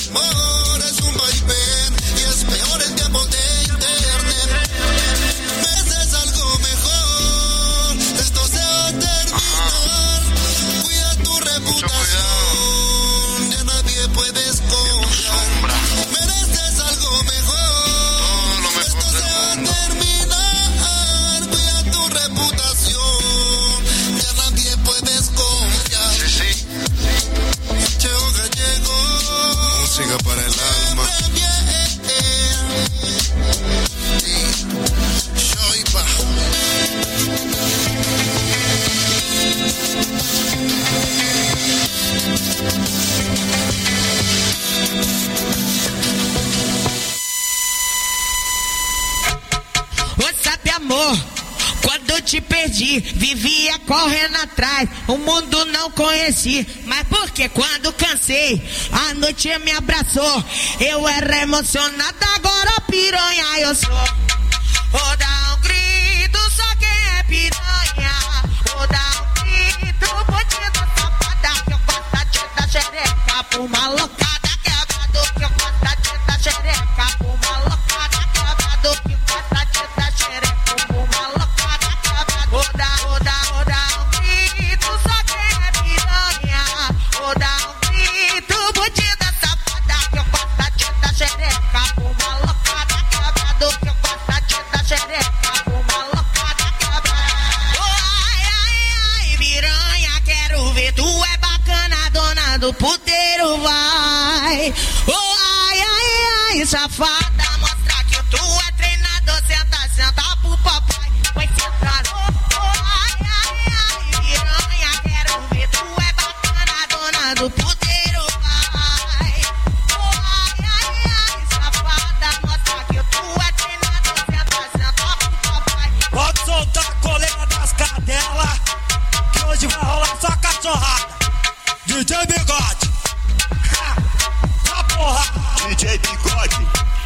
amor es un vaivén y es peor en tiempos de internet. Mereces algo mejor, esto se va a terminar. Cuida tu reputación, ya nadie puedes confiar. Mereces algo mejor, esto se va a terminar. Cuida tu reputación, ya nadie puedes confiar. Cheo Gallego, música para el alma. Shoipa. Ô, sabe, amor, quando eu te perdi, vivia correndo atrás, o mundo não conheci, mas porque quando cansei, a noite me abraçou, eu era emocionada, agora piranha eu sou. Vou dar um grito, só quem é piranha. Vou dar um grito, bandido safada, que eu gosto de dar xereca por malocada quebrado, que eu gosto de dar xereca por malocada quebrado, que gosta de dar xereca por malocada quebrado. Vou dar um grito, só quem é piranha. Vou dar um grito, bandido safada, que eu gosto de dar xereca por malocada quebrado, que eu gosto de dar xereca por malocada quebrado. Oh, ai, ai, ai, piranha, quero ver, tu é bacana, dona do puteiro, vai. Oh, ai, ai, ai, safada, mostra que tu é treinador, senta, senta pro papai, vai sentar. Oh, ai, ai, ai, piranha, quero ver, tu é bacana, dona do puteiro, vai. Oh, ai, ai, ai, safada, mostra que tu é treinador, senta, senta pro papai. Pode soltar a coleira das cadelas, que hoje vai rolar só cachorrada. DJ Bigode, ha, tá porra. DJ Bigode,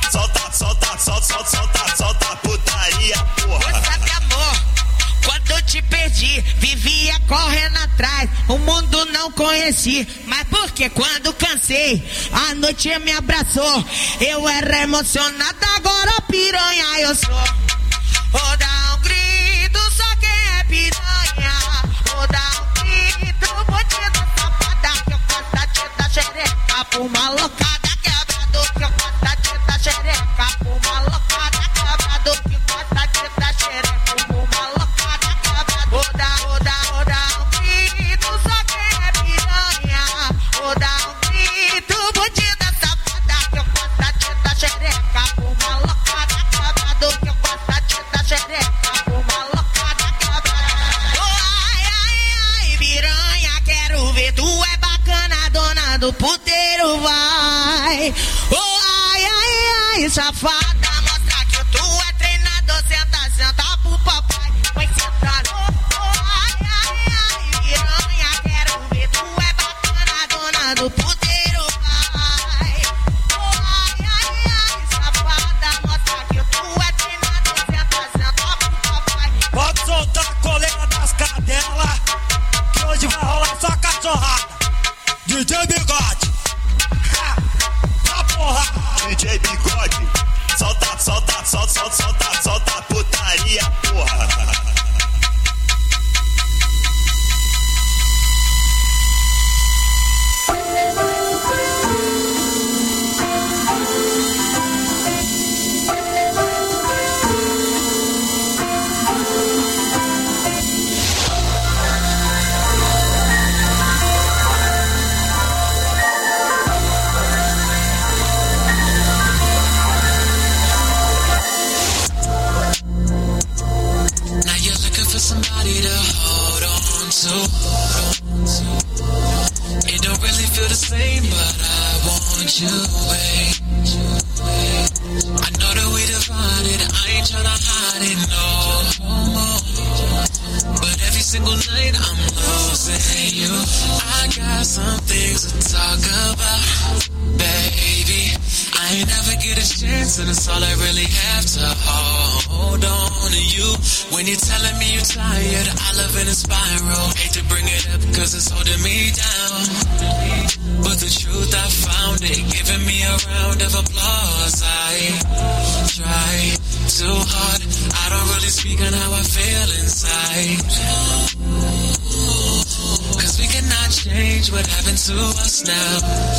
solta a putaria, porra. Ô, sabe, amor, quando eu te perdi, vivia correndo atrás, o mundo não conheci, mas porque quando cansei, a noite me abraçou, eu era emocionada, agora piranha eu sou. Vou dar um grito, só quem é piranha. Vou dar um grito, bandido safada, que eu gosto de dar xereca por malocada quebrado, que eu gosto de dar xereca por malocada quebrado, que gosta de dar xereca por malocada quebrado. Vou dar um grito, só quem é piranha. Vou dar um grito, bandido safada, que eu gosto de dar xereca por malocada quebrado, que eu gosto de dar xereca por malocada quebrado. Oh, ai, ai, ai, piranha, quero ver, tu é bacana, dona do puteiro, vai. Oh, ai, ai, ai, safada, mostra que tu é treinador, senta, senta pro papai, vai sentar. Oh, ai, ai, ai, piranha, quero ver, tu é bacana, dona do puteiro, vai. Oh, ai, ai, ai, safada, mostra que tu é treinador, senta, senta pro papai. Pode soltar a coleira das cadelas, que hoje vai rolar só cachorrada. DJ Bigode, ha, tá porra. DJ Bigode, solta a putaria, porra. Somebody to hold on to. It don't really feel the same, but I want you, babe. I know that we divided, I ain't tryna hide it no more. But every single night I'm losing you. I got some things to talk about, baby. I ain't never get a chance, and it's all I really have to hold on to you. When you're telling me you're tired, I love in a spiral. Hate to bring it up, cause it's holding me down. But the truth, I found it, giving me of applause. I try too hard. I don't really speak on how I feel inside. Cause we cannot change what happened to us now.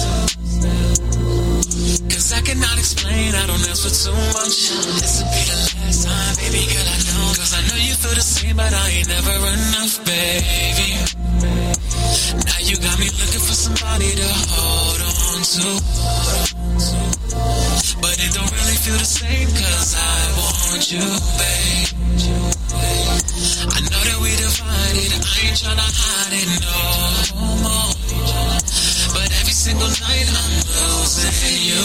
Cause I cannot explain, I don't ask for too much. This will be the last time, baby girl, I know. Cause I know you feel the same, but I ain't never enough, baby. Now you got me looking for somebody to hold on to. But it don't really feel the same, cause I want you, babe. I know that we divided, I ain't tryna hide it no more. But every single night I'm losing you.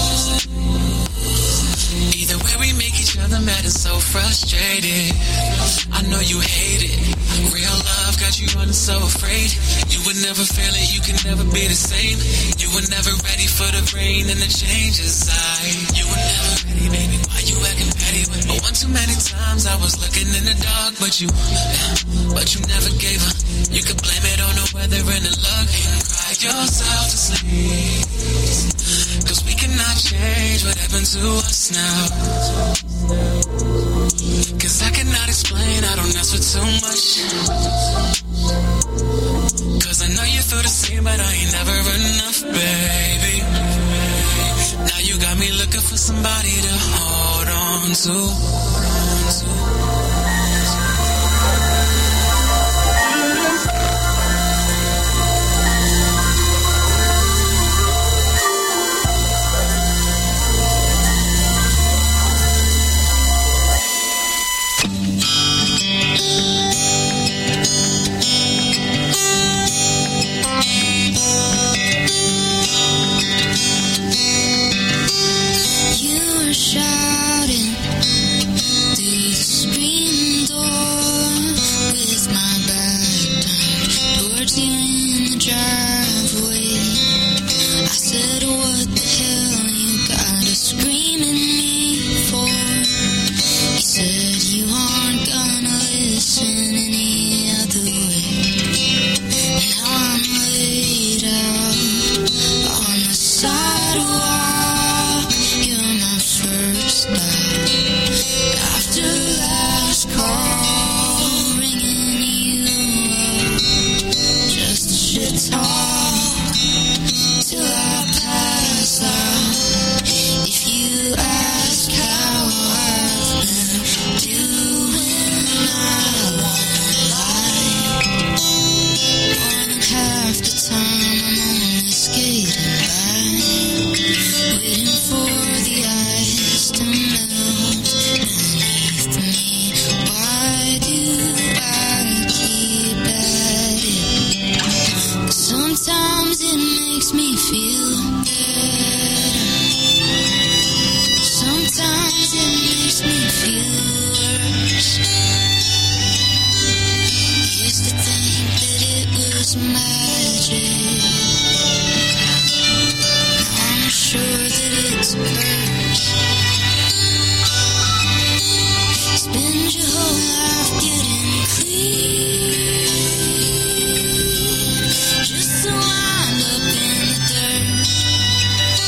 Either way we make each other mad and so frustrated. I know you hate it. Real love got you running so afraid. You would never feel it, you can never be the same. You were never ready for the rain and the changes. You were never ready, baby. Why you acting petty? But one too many times I was looking in the dark, but you never gave up. You could blame it on the weather and the luck and cry yourself to sleep. Cause we cannot change what happened to us now. Cause I cannot explain, I don't ask for too much. Cause I know you feel the same, but I ain't never enough, baby. Now you got me looking for somebody to hold on to. Shouting through the screen door with my back turned towards you in the driveway. I said, what the hell you gotta scream at me for? You said you aren't gonna listen any other way. Now I'm laid out on the sidewalk. After last call, ringing you up just to shit talk till I pass out. If you ask how I've been doing, I won't lie. More than half the time I'm only skating by, waiting for the ice to melt beneath me. Why do I keep at it? Sometimes it makes me feel better. Sometimes it makes me feel worse. Used to think that it was magic. Now I'm sure that it's a curse. Spend your whole life getting clean, just to wind up in the dirt.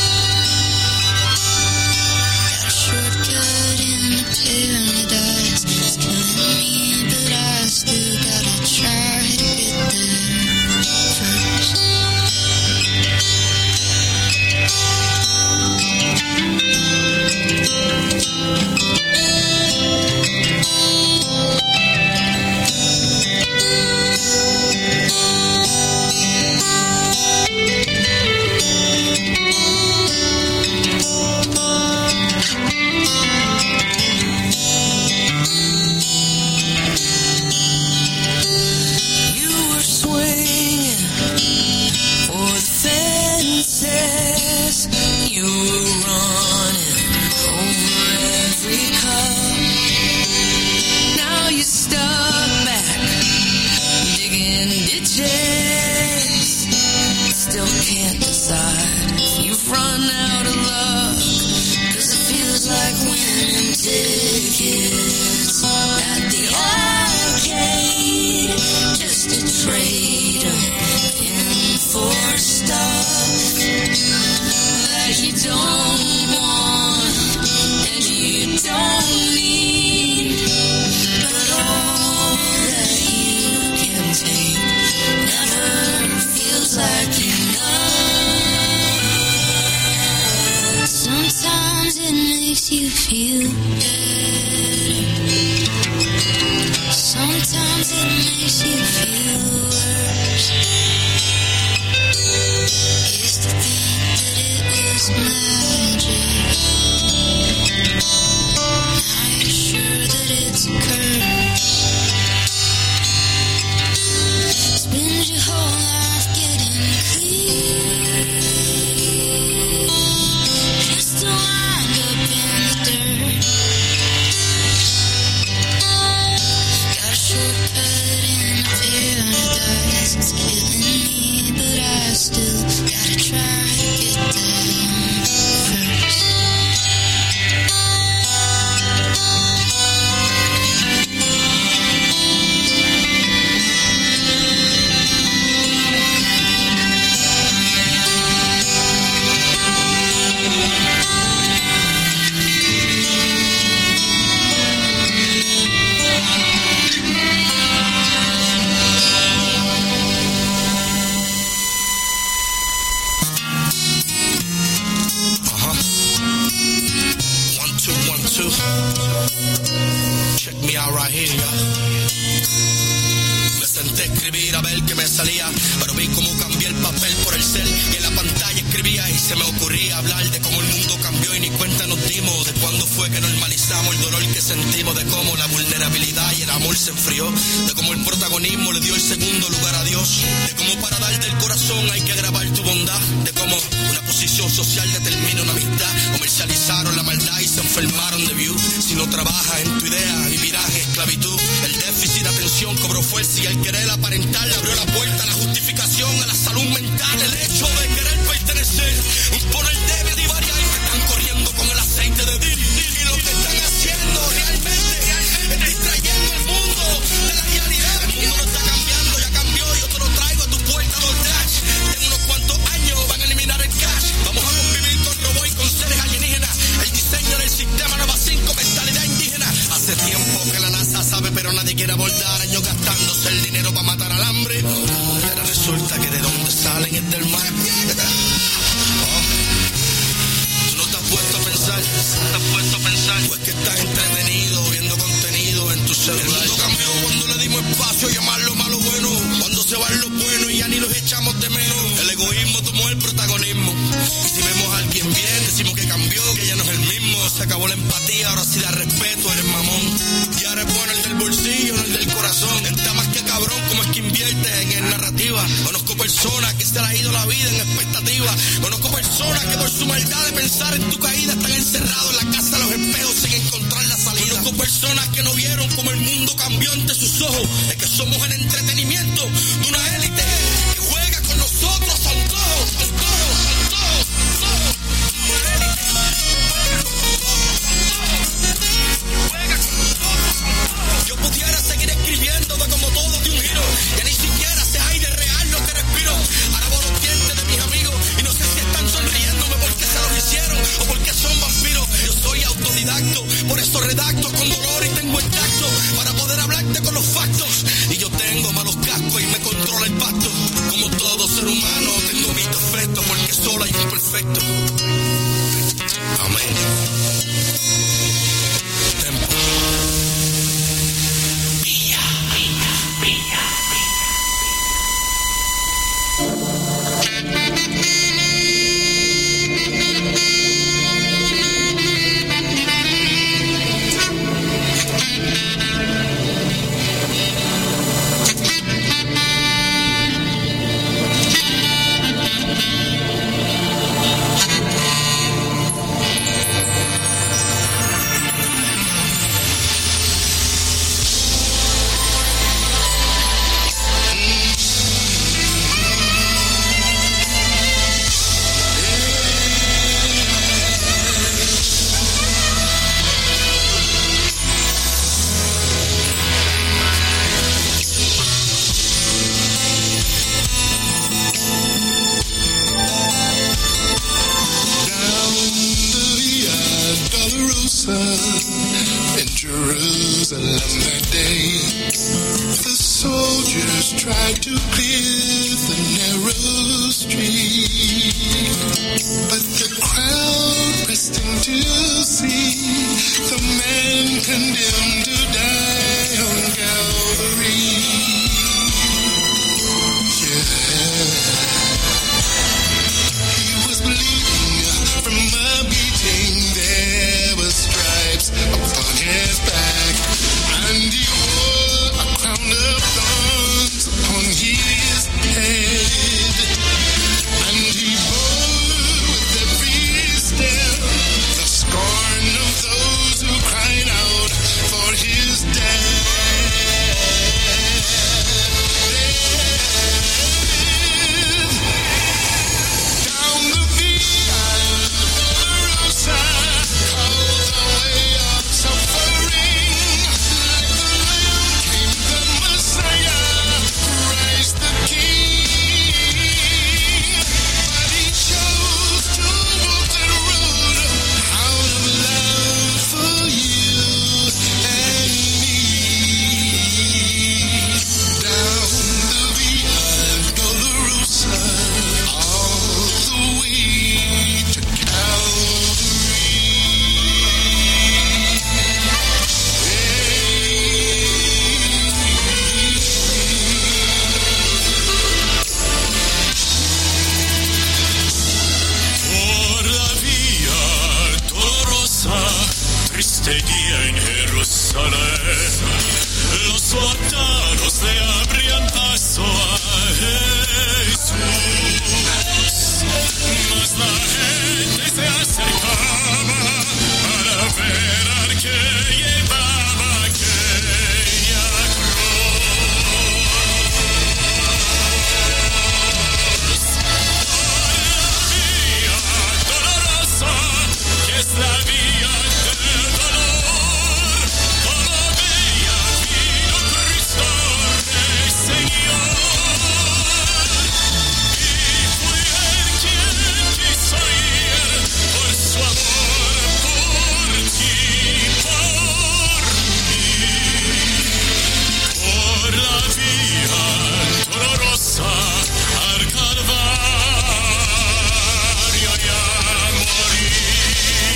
you feel better. Sometimes it makes you feel worse. Used to think that it was magic. Now you're sure that it's a curse. Spend your whole life getting clean, just to wind up in the dirt. Got a shortcut in paradise. It's killing me, but I still gotta try to get down first. Check me out right here, ya. Me senté a escribir a ver qué me salía, pero vi cómo cambié el papel por el cel y en la pantalla escribía y se me ocurría hablar de cómo el mundo cambió y ni cuenta nos dimos de cuándo fue que normalizamos el dolor que sentimos, de cómo la vulnerabilidad y el amor se enfrió, de cómo el protagonismo le dio el segundo lugar a Dios, de cómo para dar del corazón hay que grabar tu bondad, de cómo una posición social determina una amistad, comercializaron la maldad y se enfermaron de view. Si no trabajas en tu idea, vivirás en esclavitud. El déficit de atención cobró fuerza y el querer aparentar le abrió la puerta a la justificación, a la salud mental. El hecho de querer pertenecer, imponer debe divariar, que están corriendo con el aceite de Diri. Y lo que están haciendo realmente es distrayendo el mundo de la realidad. El mundo no está cambiando, ya cambió. Yo te lo traigo a tu puerta los dash. En unos cuantos años van a eliminar el cash. Vamos a convivir con robots y con seres alienígenas. El diseño del sistema Nova 5, mentalidad indígena. Hace tiempo que la NASA sabe, pero nadie quiere abordar. Años gastándose el dinero para matar al hambre. Pero resulta que de dónde salen es del mar. Tú no te has puesto a pensar, pues que estás entretenido viendo contenido en tu celular. El mundo cambió cuando le dimos espacio a llamarlo malo bueno. Cuando se van los buenos y ya ni los echamos de menos. El egoísmo tomó el protagonismo. Y si vemos a alguien bien, decimos que cambió, que ya no es el mismo. Se acabó la empatía, ahora sí da respeto, eres mamón. Y ahora es bueno el del bolsillo, no el del corazón. Está más que cabrón como es que invierte en narrativa. Conozco personas que se les ha ido la vida en expectativa. Conozco personas que por su maldad de pensar en tu caída están encerrados en la casa de los espejos sin encontrar la salida. Conozco personas que no vieron cómo el mundo cambió ante sus ojos. Es que somos el entretenimiento de una élite que juega con nosotros, son todos. Yo pudiera seguir escribiendo de como todo de un giro. Ya ni siquiera sé aire real lo que respiro. Ahora veo los dientes de mis amigos y no sé si están sonriéndome porque se los hicieron o porque son vampiros. Yo soy autodidacto, por eso redacto con dolor y tengo el tacto para poder hablarte con los factos. Y yo tengo malos cascos y me controla el pacto. Como todo ser humano tengo mis defectos porque solo hay un perfecto. Amén. Tempo. In Jerusalem that day, the soldiers tried to clear the narrow street, but the crowd resting to see the man condemned to die on Calvary. Yeah. He was bleeding from a beating. There were stripes upon his back, and he wore a crown of thorns upon his head. And he bore with every step the scorn of those who cried out for his death. Down the Via Dolorosa, called the way of suffering, like the Lamb came the Messiah, Christ the King. But he chose to walk that road out of love for you and me. Down the Via Dolorosa, all the way to Por la vía dolorosa, triste día en Jerusalén, los soldados le abrían paso a Jesús, mas la gente se acercaba para ver al que llevaba aquella cruz. Vía dolorosa, que es la vía del dolor, como bella vino Cristo Rey Señor. Y fue Él quien quiso ir por su amor por ti, por mí. Por la vía dolorosa al Calvario y a morir.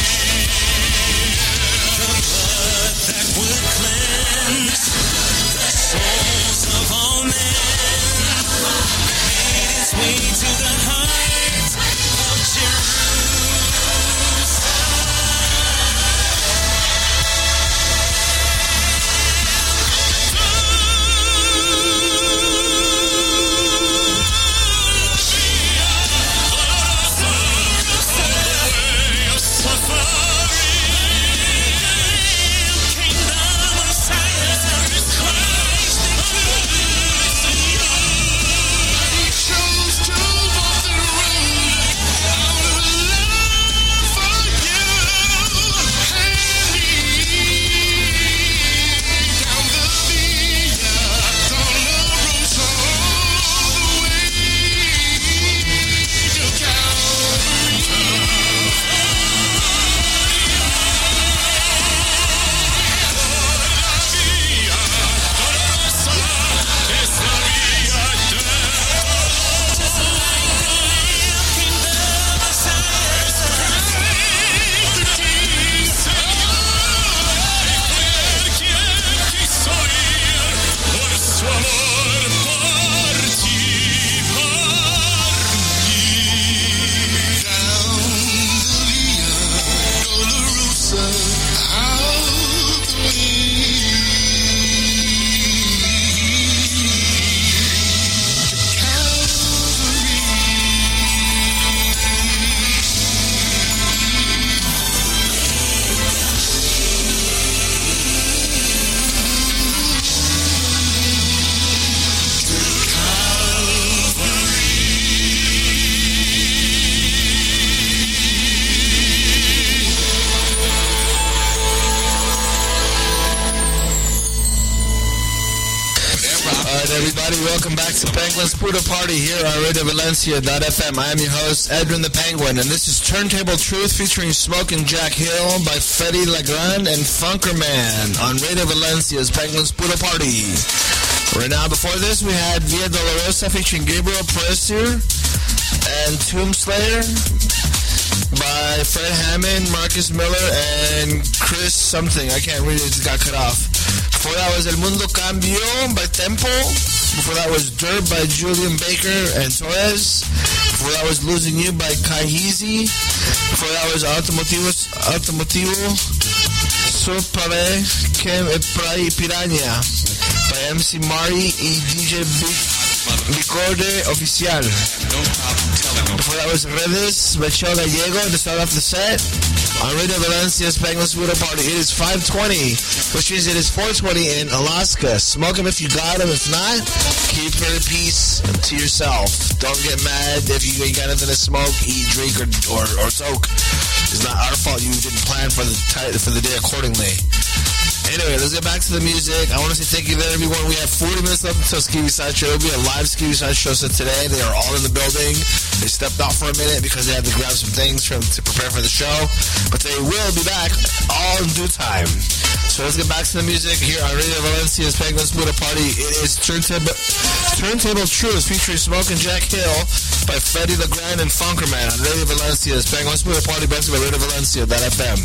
The blood that would cleanse the souls of all men made its way to the heights of he chose to walk the road out of love for you and me. Down the Via Dolorosa, all the way to Calvary. Down the Via Dolorosa, all the Alright everybody, welcome back to Penguin's Puta Party here on RadioValencia.fm. I am your host, Edwin the Penguin, and this is Turntable Truth featuring Smoke and Jack Hill by Freddy Legrand and Funkerman on Radio Valencia's Penguin's Puta Party. Right now, before this, we had Via Dolorosa featuring Gabriel Precier and Tomb Slayer by Fred Hammond, Marcus Miller, and Chris something. I can't read it, it got cut off. Before that was El Mundo Cambio by Tempo. Before that was Dirt by Julian Baker and Torres. Before that was Losing You by Kaihizi. Before that was Automotivo Sopare Kem Piranha by MC Mari y DJ Bicorde Oficial. Before that was Redes by Chel Gallego to start off the set. On Radio Valencia's Penguins Buddha Party, it is 5:20, which means it is 4:20 in Alaska. Smoke them if you got them. If not, keep your peace to yourself. Don't get mad if you ain't got nothing to smoke, eat, drink, or toke. It's not our fault you didn't plan for the day accordingly. Anyway, let's get back to the music. I want to say thank you to everyone. We have 40 minutes left until Skiwi Sideshow. It'll be a live Skiwi Sideshow today. They are all in the building. They stepped out for a minute because they had to grab some things to prepare for the show. But they will be back all in due time. So let's get back to the music here on Radio Valencia's Penguins Buddha Party. It is Turntable Truth featuring Smoke and Jack Hill by Freddie LeGrand and Funkerman on Radio Valencia's Penguins Buddha Party, brought to you by Radio Valencia.fm.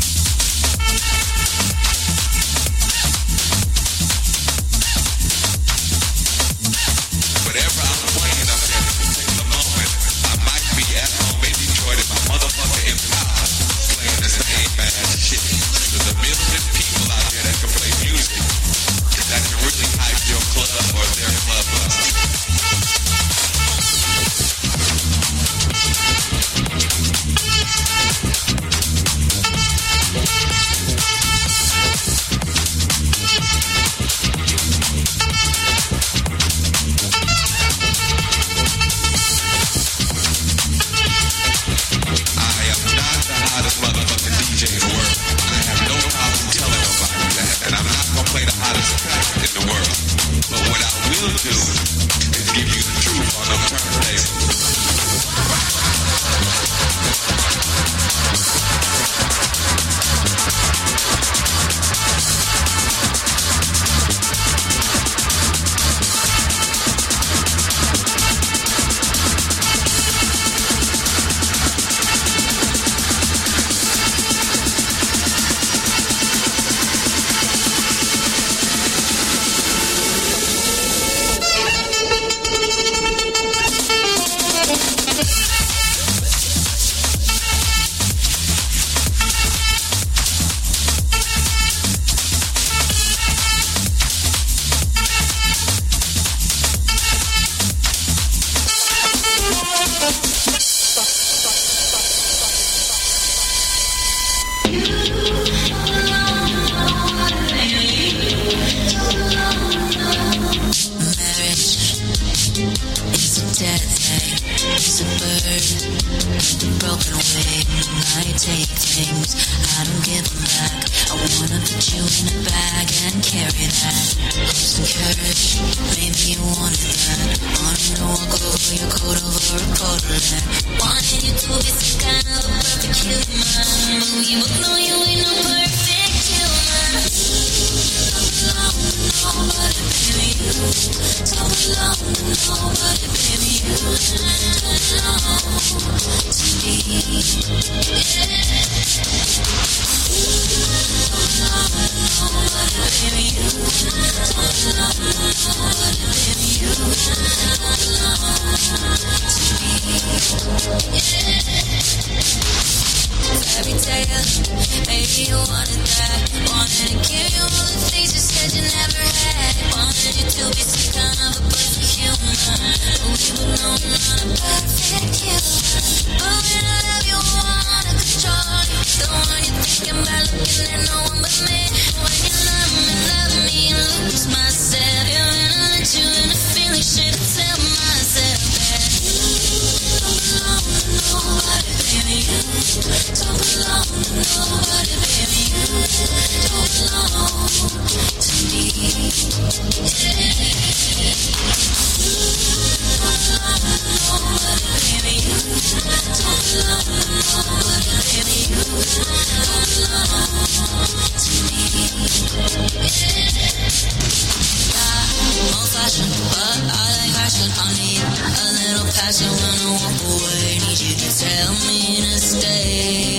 Passion when I walk away, need you to tell me to stay.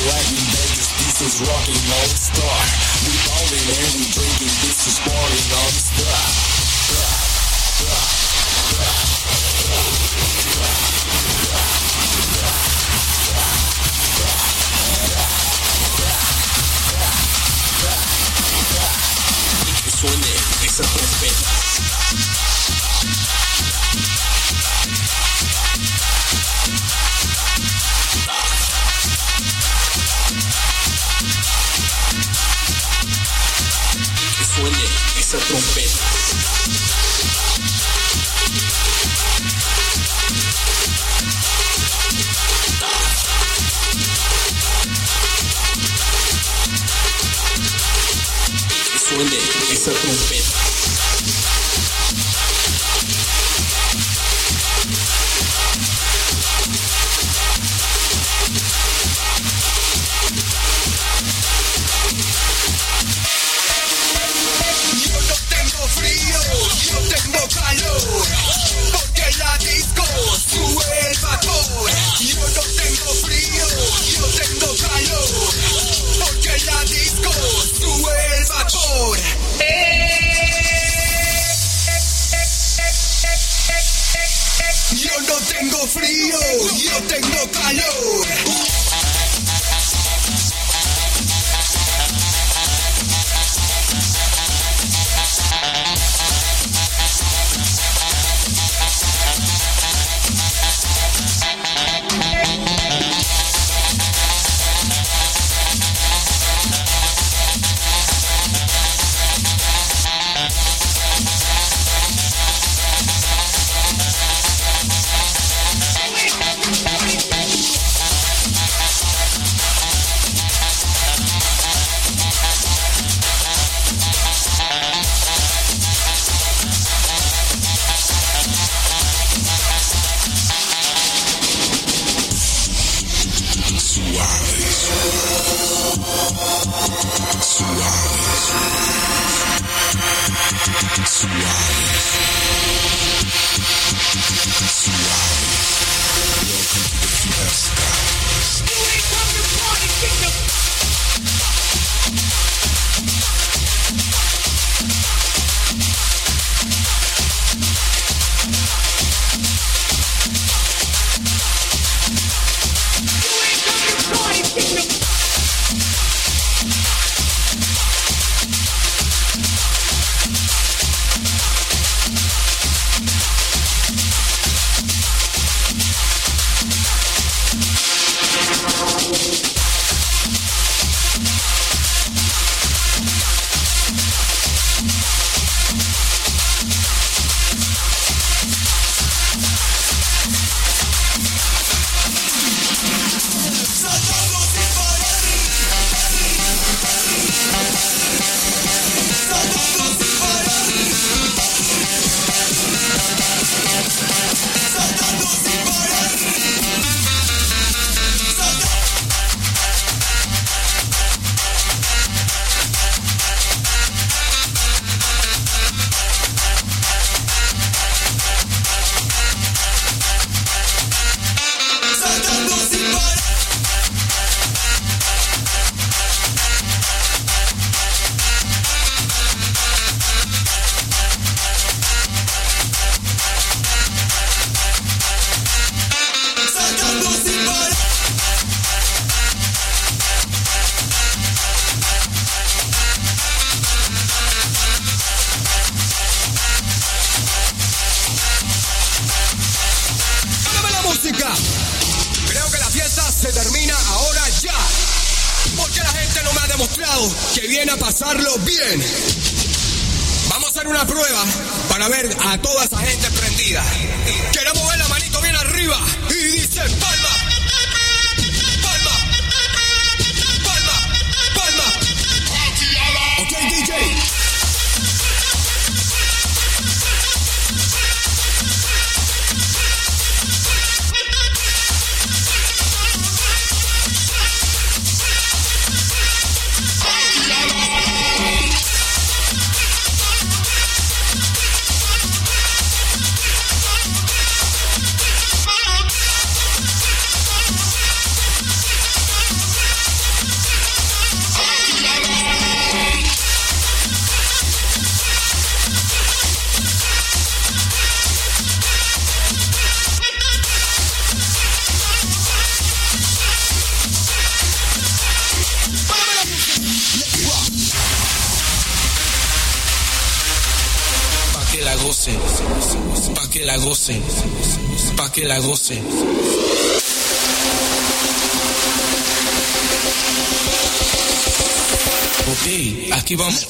like in Vegas, this is rocking all star. We ballin' and we drinking, this is party non-stop. Que suene esa trompeta. Que suene esa trompeta. Que suene esa trompeta. Yo no tengo frío, yo tengo calor, porque la disco sube el vapor. Yo no tengo frío, yo tengo calor, porque la disco sube el vapor. Yo no tengo frío, yo tengo calor. Creo que la fiesta se termina ahora ya, porque la gente no me ha demostrado que viene a pasarlo bien. Vamos a hacer una prueba para ver a toda esa gente prendida. Queremos ver la manito bien arriba y dice palma, palma, palma, palma. Ok, DJ. goce, pa' que la goce, pa' que la goce. Ok, aquí vamos.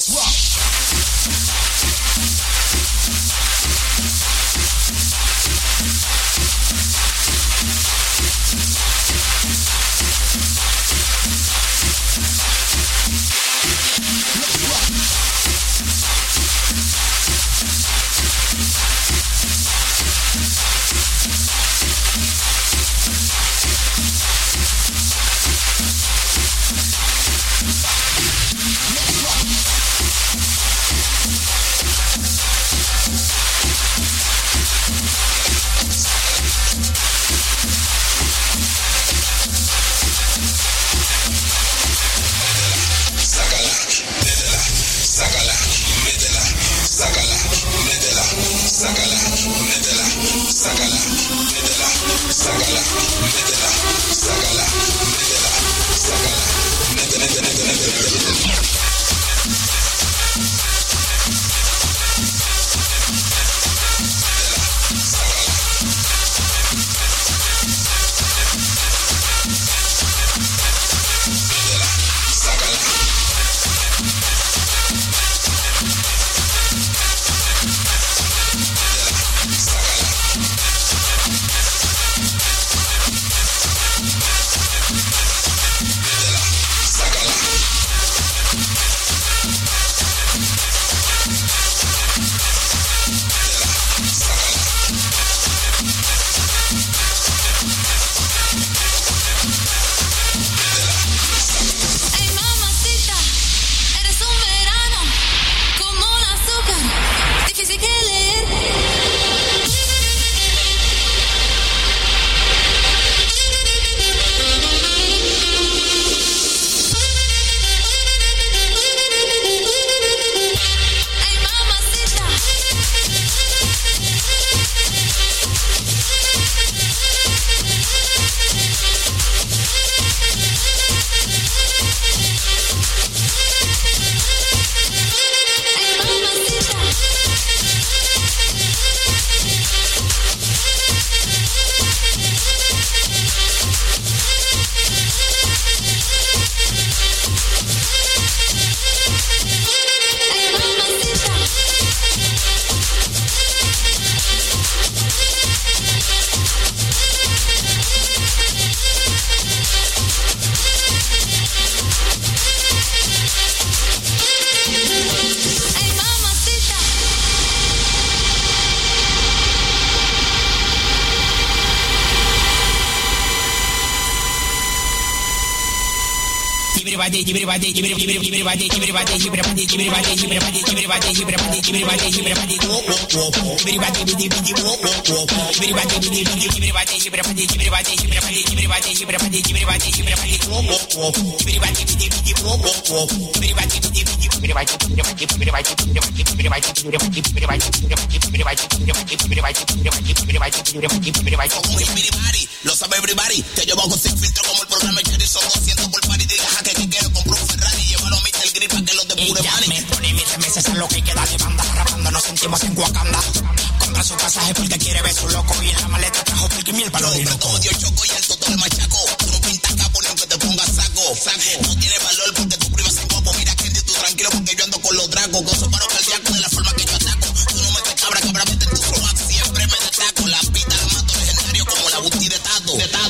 Lo sabe everybody, te llevo con sin filtro como el programa Cherry, son 200 por party, diga jaque que quiero, compro un Ferrari, llévalo a Mr. Grip para que los depure money. Me pone mis remesas a lo que queda de banda, rapando nos sentimos en Wakanda. Compra su pasaje porque quiere ver su loco y en la maleta trajo pique y miel para los locos. Todo dio choco y el toto le machaco, tú no pintas capo ni aunque te pongas saco. No tiene valor porque tu prima se guapo, mira Candy, tú tranquilo porque yo ando con los dragos, gozo paro cardíaco de la forma que yo ataco. Tú no metes cabra, mete en tu sobac, siempre me destaco, la pita la mato legendario como la busti de Tato.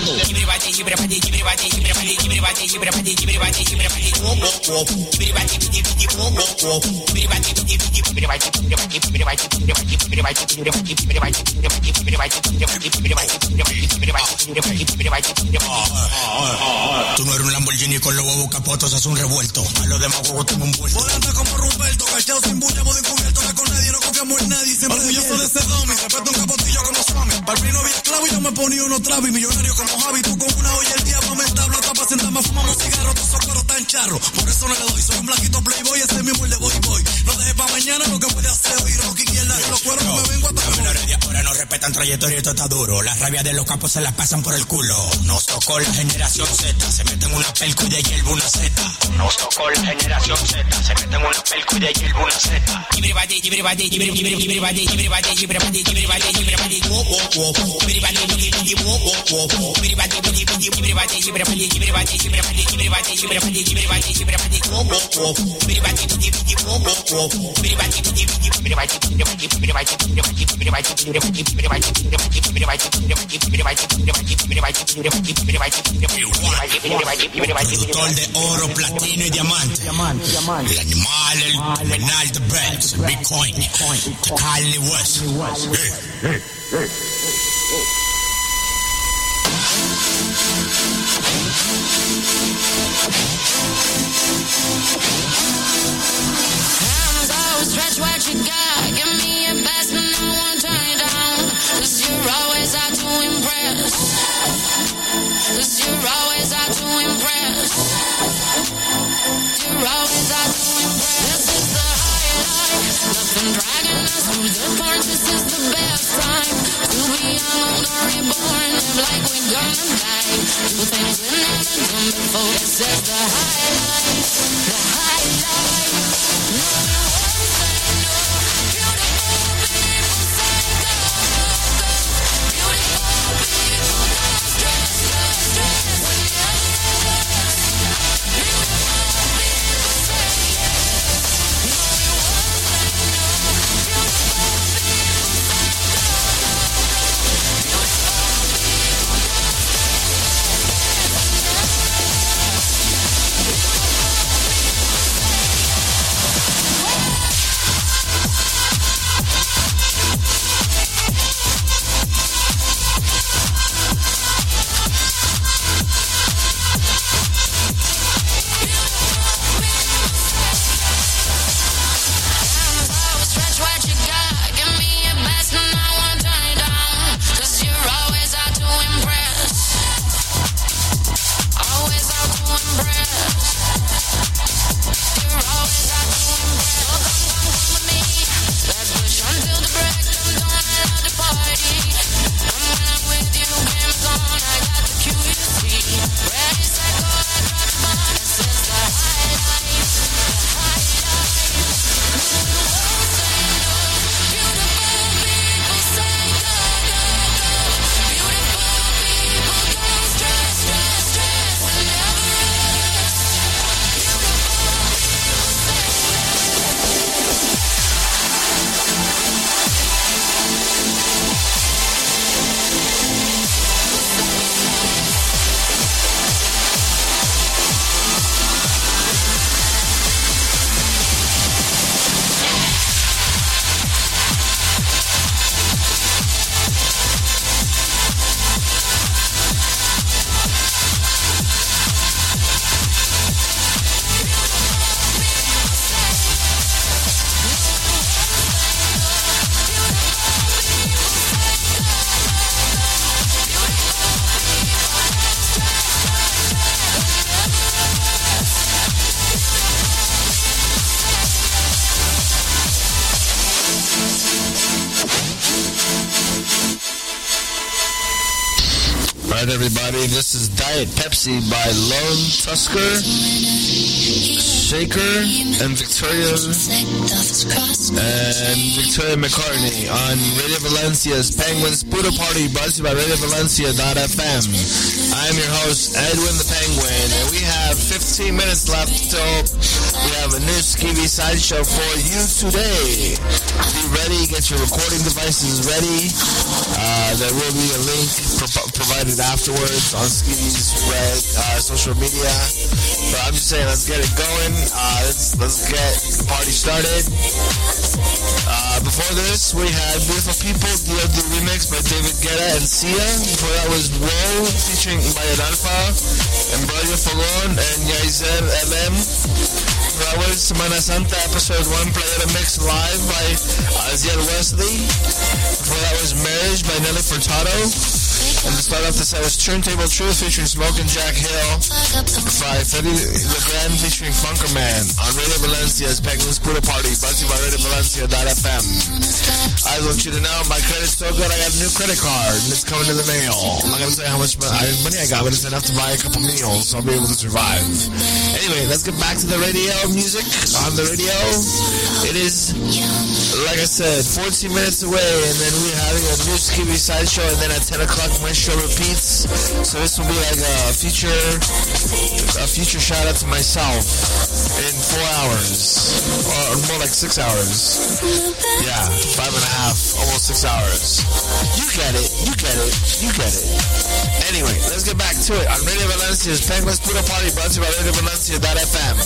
Tú no eres un Lamborghini con los huevos capotos, es un revuelto. A los demás huevos tengo un vuelto. Volanta como Ruperto, cachado sin bulla, modo encubierto, no con nadie, no confiamos en nadie. Siempre orgulloso de ese domi, respeto un capotillo como Swami. Para mí no había esclavo y yo me ponía unos trabis. Millonario como Javi, tú con una olla el diablo me establo. Tapa sentarme, fumamos cigarros, todos esos cueros tan charros. Por eso no le doy, soy un blanquito playboy, ese mismo el de boy boy. No dejes pa' mañana lo que puede hacer hoy. Rocky izquierda, los cueros no me vengo a tocar. Ahora no respetan trayectoria y esto está duro. Las rabias de los capos se las pasan por el culo. Nos tocó la generación Z, se meten una pelco y de hierba una Z. Nos tocó la generación Z, se meten una pelco y de hierba una Z. Everybody, everybody, everybody, everybody, everybody, everybody, everybody, everybody, whoa, whoa, whoa. Everybody, everybody, whoa, whoa, whoa. Everybody, everybody, everybody, everybody, everybody, everybody, everybody, everybody, everybody, everybody, whoa, whoa, whoa. Everybody, everybody, whoa, whoa, whoa. Everybody, productor de oro, platino y diamante. El animal, el menal de Brex, Bitcoin, Kanye West. Stretch what you got, give me your best and I won't turn it down. 'Cause you're always out to impress. 'Cause you're always out to impress. You're always out to impress. This is the high life, nothing dragging us through the current. This is the best time to be young, old or reborn. Live like we're gonna die. Do things we never done before. This is the high life, the high life. Alright everybody, this is Diet Pepsi by Lone Tusker, Shaker, and Victoria McCartney on Radio Valencia's Penguins Buddha Party, brought to you by RadioValencia.fm. I am your host, Edwin the Penguin, and we have 15 minutes left till we have a new Skeevy sideshow for you today. Be ready, get your recording devices ready. There will be a link provided afterwards on Skeevy's social media. But I'm just saying, let's get it going. Let's get the party started. Before this, we had Beautiful People, DOD remix by David Guetta and Sia. Before that was Woe, featuring Maya Alfa, and Brian Fogón, and Yaizer LM. That was Semana Santa Episode 1 Playera Mix Live by Aziel Wesley. Before that was Marriage by Nelly Furtado. And to start off the set was Turntable Truth featuring Smoke and Jack Hill by Freddy the Grand featuring Funker Man on Radio Valencia's Penguins Buddha Party, brought to you by RadioValencia.fm. I want you to know my credit's so good I got a new credit card and it's coming to the mail. I'm not going to say how much money I got, but it's enough to buy a couple meals, so I'll be able to survive. Anyway, let's get back to the radio music. On the radio, it is, like I said, 14 minutes away, and then we're having a new Skibby Sideshow, and then at 10 o'clock my show repeats. So this will be like a future shout out to myself in 4 hours, or more like 6 hours. Yeah, 5.5, almost 6 hours. You get it. Anyway, let's get back to it on Radio Valencia's Penguins Buddha Party, brought to you by RadioValencia.fm.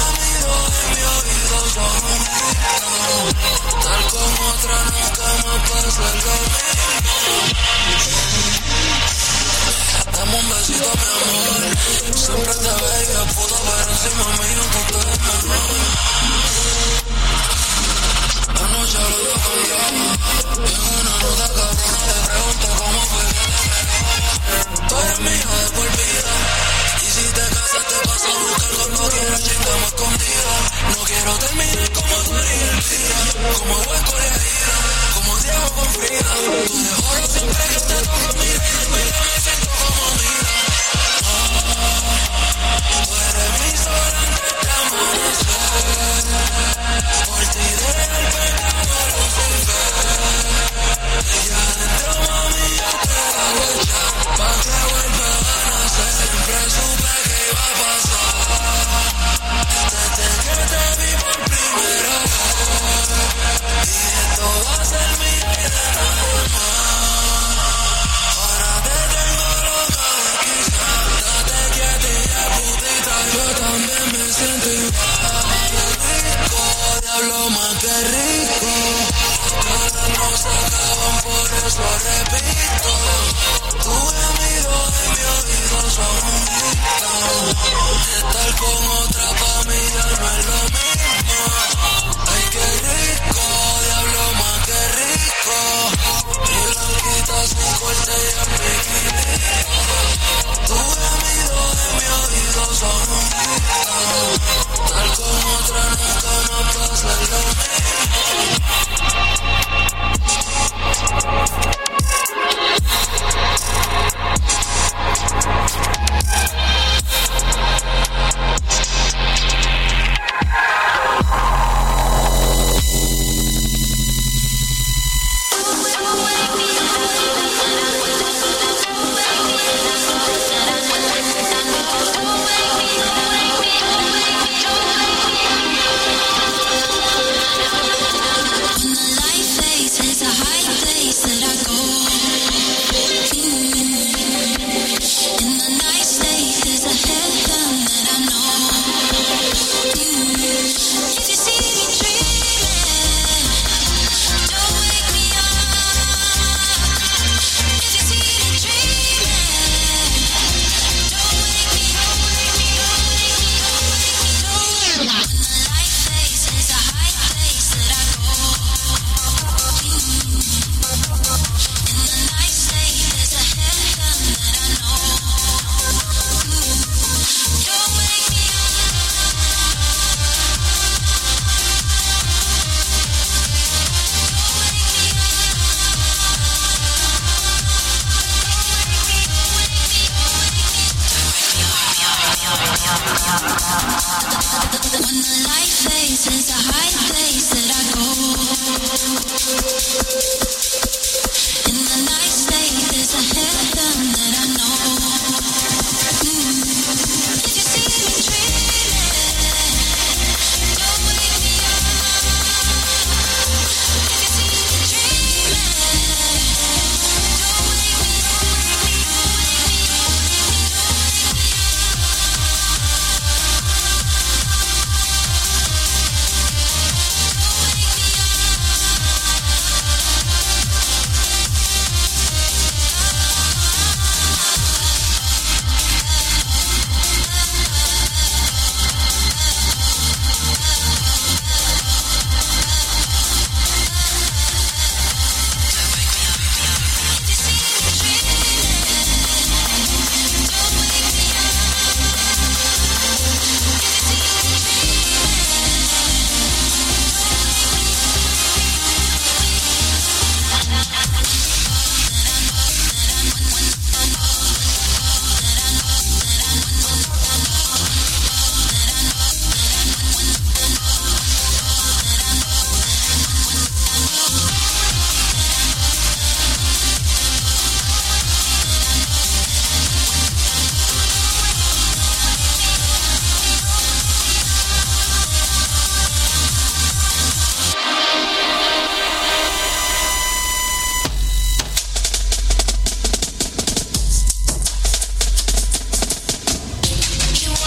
Tal como otra nunca más hacer lo mismo. Dame un besito, mi amor. Siempre te veía puta, pero encima mío tú te ves mejor. Anoche lo dio cambiado. En una nota cabrona le pregunté cómo fue que te pegó. Tú eres mía de por vida. Y si te casas te vas a buscar cuando quieras, chingamos escondido. No quiero terminar como tú y el día. Como hueco de herida, como Diego con Frida. Tú de oro siempre que te toco mi reina. Mira, me siento como mira. Tú eres mi sol antes de amanecer. Por ti deja el pecado Lucifer. Y adentro mami yo te hago echar pa' que vuelva a nacer. Siempre supe que iba a pasar. Desde que te vi por primera vez. Y esto va a ser mío y de nadie más. Ahora te tengo loca de quizás. Date quietita putita, yo también me siento igual. Rico, diablo más que rico. Todas no se acaban, por eso repito. Tu gemido de mi oído son un grito. Estar con otra pa' mí ya no es lo mismo. Ay, qué rico, diablo más que rico. Mi blanquita sin corte y en bikini. Tu gemido de mi oído son un grito. Estar con otra nunca más pasa lo mismo.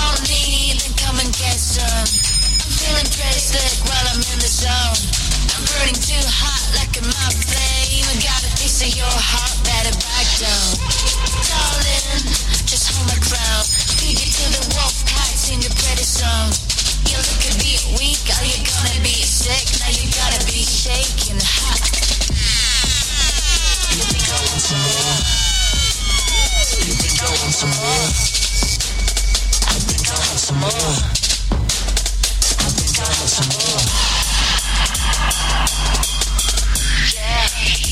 feeling pretty slick while I'm in the zone. I'm burning too hot like a my flame. I got a piece of your heart, better back down. Darling, just hold my crown. Feed you to the wolf packs in your pretty song. You look a bit weak, are you gonna be sick? Now you gotta be shaking hot. You think I want some more? You think I want some more? I think I want some more. I think I want some more. Yeah.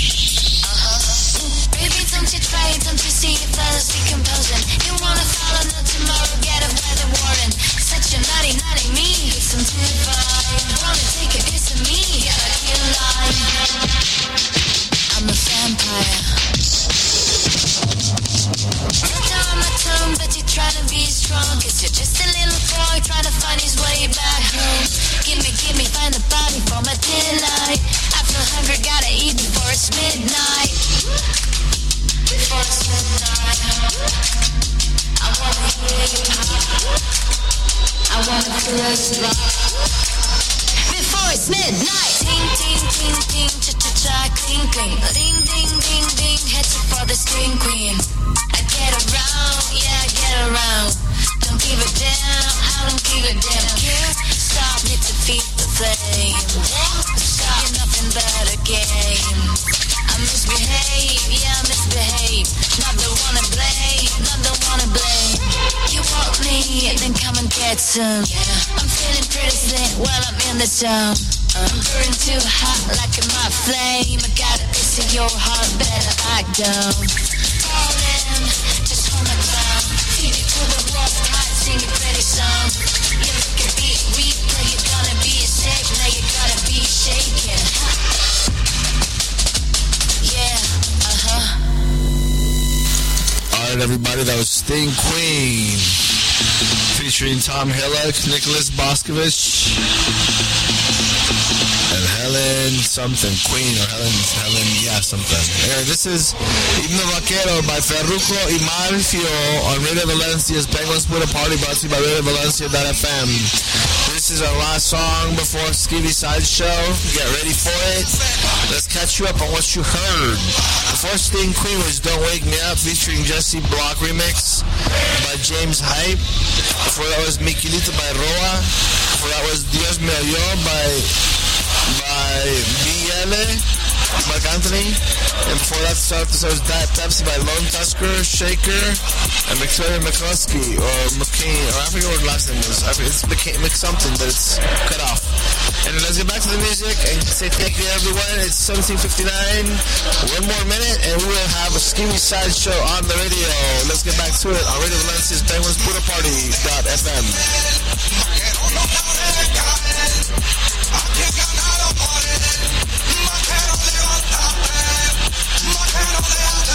Baby, don't you try it, don't you see your fellas decomposing? You wanna follow no tomorrow, get a weather warning. Such a naughty, naughty me, some divine. Wanna take a piece of me, gotta kill line. I'm a vampire. Down on my tongue, but you're trying to be strong. Cause you're just a little boy trying to find his way back home. Give me, find the body for my delight. I feel hungry, gotta eat before it's midnight. Before it's midnight, I wanna hear you pop. I wanna feel us rock. Before it's midnight. Ting, ting, ting, ting, cha-cha-cha, cling, cling. Ding, ding, ding, ding, head to for the scream queen. I get around, yeah, I get around. Don't give a damn, I don't give a damn. Can't stop me to feed the flame. Stop, you're nothing but a game. I misbehave, yeah, I misbehave. Not the one to blame, not the one to blame. You want me, then come and get some. I'm feeling pretty sick while I'm in the zone. I'm burning too hot like a my flame. I got a piece of your heart, better back down. Darling, just hold my crown. Feed it to the rough heart, sing a pretty song. You look a bit weak, now you're gonna be sick. Now you gotta be shaking. Yeah, Alright, everybody, that was Sting Queen featuring Tom Hillock, Nicholas Boscovich, and Helen something, Queen, or Helen, yeah, something. Anyway, this is Himno Vaquero by Ferruco y Marfio on Radio Valencia's Penguins Put a Party, brought to you by RadioValencia.fm. This is our last song before Skivvy Sideshow. Get ready for it. Let's catch you up on what you heard. Before Sting Queen was Don't Wake Me Up featuring Jesse Block remix by James Hype. Before that was Miquelito by Roa. Before that was Dios Me Oyó by BL, Mark Anthony. And before that was Diet Pepsi by Lone Tusker, Shaker, and Victoria McCluskey, or McCain, or I forget what the last name was. It's McSomething, but it's cut off. And then let's get back to the music and say thank you everyone. It's 17:59. One more minute and we will have a Skivvy Sideshow on the radio. Let's get back to it on Radio Valencia's Penguins Put a Party.fm. Vaquero, levántate, vaquero, levántate.